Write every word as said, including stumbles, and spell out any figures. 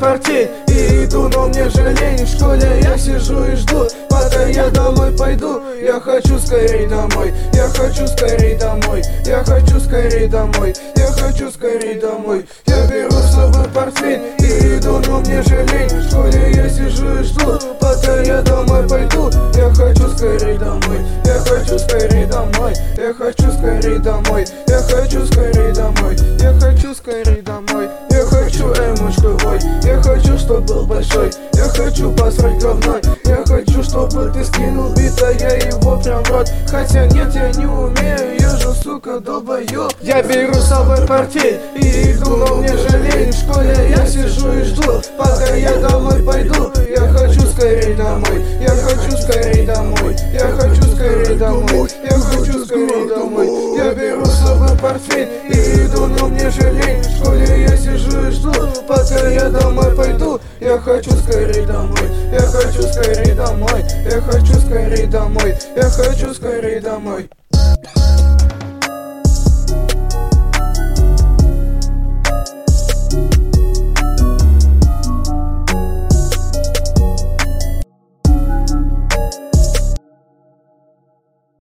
портфель и иду, но мне жалень. В школе я сижу и жду, пока я домой пойду. Я хочу скорей домой, я хочу скорей домой, я хочу скорей домой, я хочу скорей домой. Я беру с собой портфель и иду, но мне жалень. В школе я сижу и жду, пока я домой пойду. Я хочу скорей домой, я хочу скорей домой, я хочу скорей домой, я хочу скорей домой, я хочу скорей домой. Я хочу эмочку, ой, я хочу, чтоб был большой, я хочу посрать говной, я хочу, чтобы ты скинул бит, а я его прям в рот. Хотя нет, я не умею, я же, сука, долбоёб. Я беру с собой портфель и иду, но мне жалень. В школе я сижу и жду, пока я домой пойду. Я хочу скорей домой, я хочу скорей домой, я хочу скорей домой, я хочу скорей домой. Я беру с собой портфель и иду, но мне жалень. В школе я сижу и жду, пока я домой пойду. Я хочу скорей домой, я хочу скорей домой, я хочу скорей домой, я хочу скорей домой.